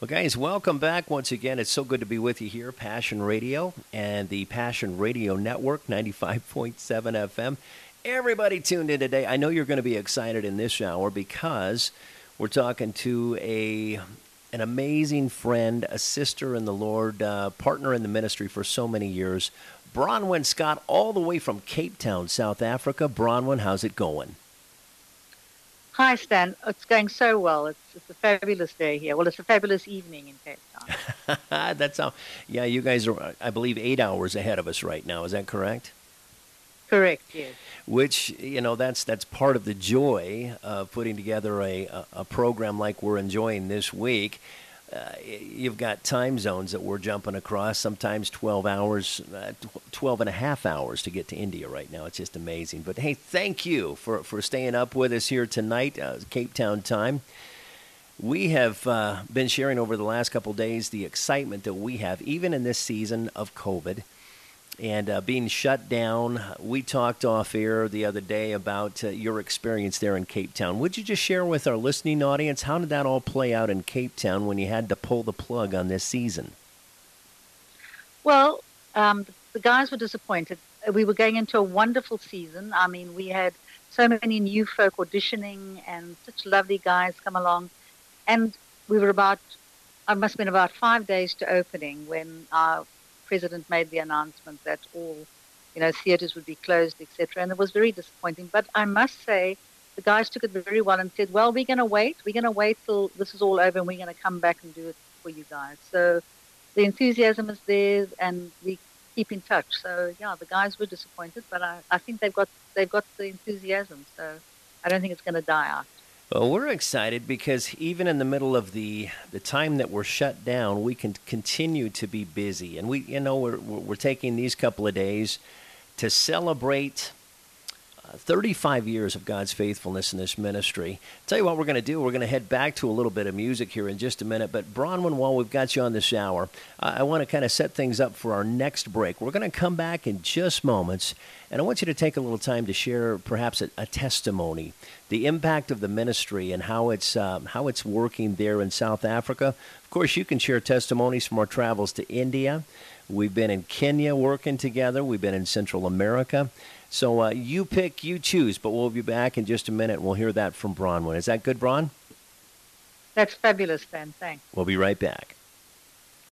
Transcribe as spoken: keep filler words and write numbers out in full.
Well, guys, welcome back once again. It's so good to be with you here, Passion Radio and the Passion Radio Network, ninety-five point seven F M. Everybody tuned in today. I know you're going to be excited in this hour because we're talking to a an amazing friend, a sister in the Lord, uh, partner in the ministry for so many years, Bronwyn Scott, all the way from Cape Town, South Africa. Bronwyn, how's it going? Hi, Stan. It's going so well. It's, it's a fabulous day here. Well, it's a fabulous evening in Cape Town. That's how, yeah, you guys are, I believe, eight hours ahead of us right now. Is that correct? Correct, yes. Which, you know, that's that's part of the joy of putting together a, a, a program like we're enjoying this week. Uh, you've got time zones that we're jumping across, sometimes twelve hours, uh, twelve and a half hours to get to India right now. It's just amazing. But, hey, thank you for, for staying up with us here tonight, uh, Cape Town time. We have uh, been sharing over the last couple days the excitement that we have, even in this season of COVID and uh, being shut down. We talked off air the other day about uh, your experience there in Cape Town. Would you just share with our listening audience, how did that all play out in Cape Town when you had to pull the plug on this season? Well, um, the guys were disappointed. We were going into a wonderful season. I mean, we had so many new folk auditioning and such lovely guys come along. And we were about, I must have been about five days to opening when our president made the announcement that all, you know, theaters would be closed, et cetera. And it was very disappointing. But I must say, the guys took it very well and said, well, we're going to wait. We're going to wait till this is all over and we're going to come back and do it for you guys. So the enthusiasm is there and we keep in touch. So, yeah, the guys were disappointed, but I, I think they've got they've got the enthusiasm. So I don't think it's going to die out. Well, we're excited because even in the middle of the, the time that we're shut down, we can continue to be busy. And we, you know, we're, we're taking these couple of days to celebrate uh, thirty-five years of God's faithfulness in this ministry. Tell you what we're going to do. We're going to head back to a little bit of music here in just a minute. But Bronwyn, while we've got you on this hour, uh, I want to kind of set things up for our next break. We're going to come back in just moments, and I want you to take a little time to share perhaps a, a testimony, the impact of the ministry and how it's um, how it's working there in South Africa. Of course, you can share testimonies from our travels to India. We've been in Kenya working together. We've been in Central America. So uh, you pick, you choose, but we'll be back in just a minute, and we'll hear that from Bronwyn. Is that good, Bron? That's fabulous, Ben. Thanks. We'll be right back.